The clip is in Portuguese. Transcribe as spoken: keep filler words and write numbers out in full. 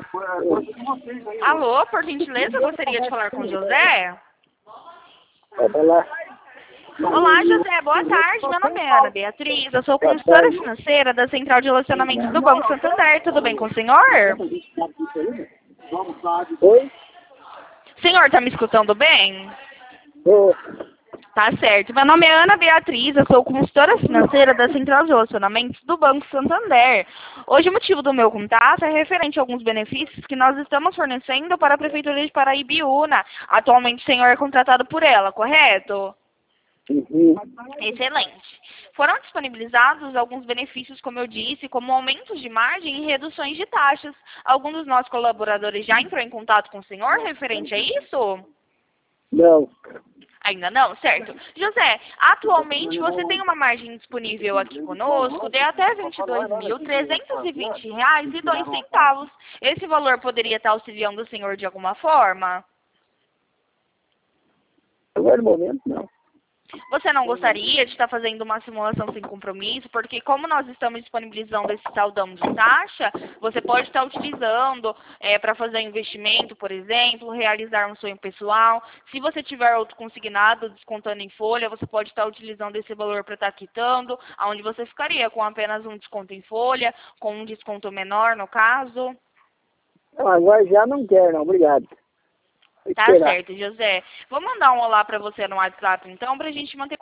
Alô, por gentileza, eu gostaria de falar com o José? Pode lá. Olá, José, boa tarde. Meu nome é Ana Beatriz, eu sou consultora financeira da Central de Relacionamentos do Banco Santander. Tudo bem com o senhor? Oi? Senhor, tá me escutando bem? Ô, Tá certo. Meu nome é Ana Beatriz, eu sou consultora financeira da Central de Relacionamentos do Banco Santander. Hoje o motivo do meu contato é referente a alguns benefícios que nós estamos fornecendo para a Prefeitura de Paraíbiúna. Atualmente o senhor é contratado por ela, correto? uhum. Excelente. Foram disponibilizados alguns benefícios, como eu disse, como aumentos de margem e reduções de taxas. Algum dos nossos colaboradores já entrou em contato com o senhor referente a isso? Não. Ainda não? Certo. José, atualmente você tem uma margem disponível aqui conosco de até vinte e dois mil trezentos e vinte reais e dois centavos. Esse valor poderia estar auxiliando o senhor de alguma forma? Agora no momento, não. Você não gostaria de estar fazendo uma simulação sem compromisso? Porque como nós estamos disponibilizando esse saldão de taxa, você pode estar utilizando é, para fazer investimento, por exemplo, realizar um sonho pessoal. Se você tiver outro consignado descontando em folha, você pode estar utilizando esse valor para estar quitando, onde você ficaria com apenas um desconto em folha, com um desconto menor no caso. Não, agora já não quero, não. Obrigado. Vou Tá esperar. certo, José. Vou mandar um olá para você no WhatsApp, então, para a gente manter